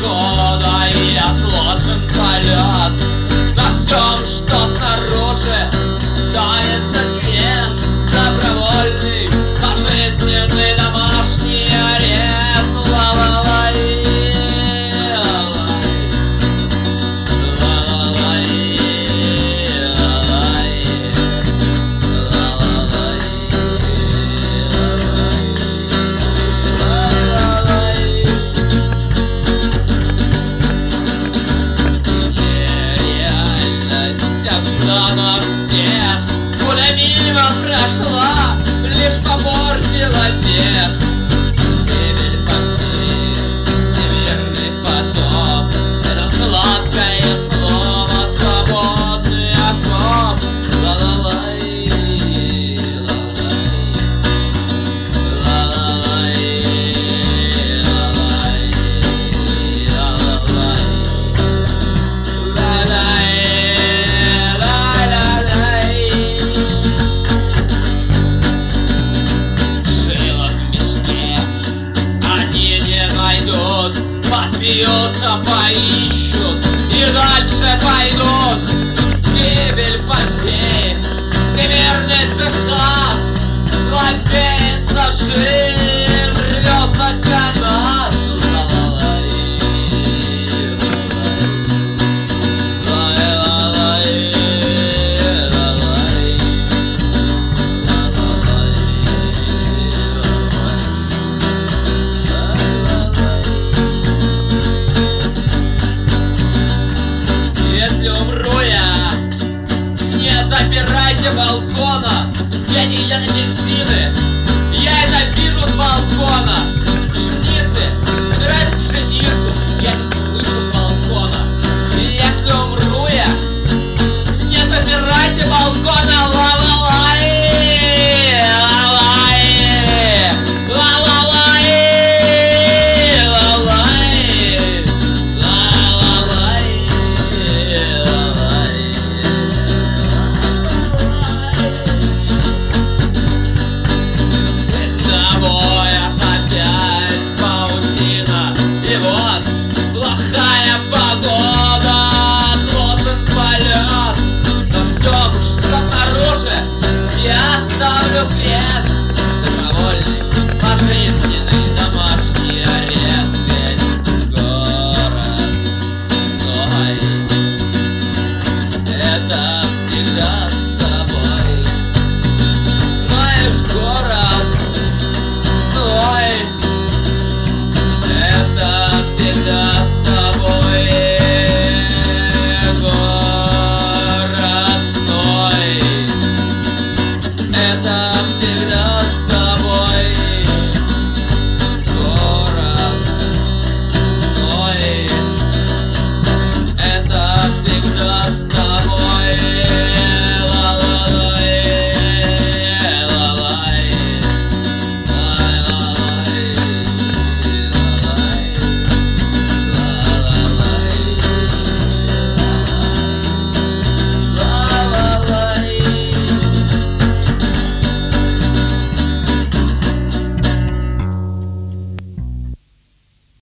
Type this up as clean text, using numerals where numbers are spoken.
года и отложен полет. На всем, что снаружи, останется крест добровольный, пожизненный домашний арест. Ла-ла-лай, ла-лай, ла-лай, ла-лай, ла-лай. Нереальность обмана всех, пуля мимо прошла, лишь попортила тех. Гибель Помпеи, всемирный потоп, это сладкое слово, свободный окоп. Ла-ла-лай, ла-лай, ла-ла-лай, ла-лай, ла-ла-лай, ла-лай, ла-ла-лай. Шило в мешке они не найдут, посмеются, поищут и дальше пойдут. Гибель Помпеи, всемирный цеха, злодеец нажим, рвется канат. Ла-ла-лай, ла-лай, ла-лай, ла-лай, если умру я, не запирайте балкона, гений апельсины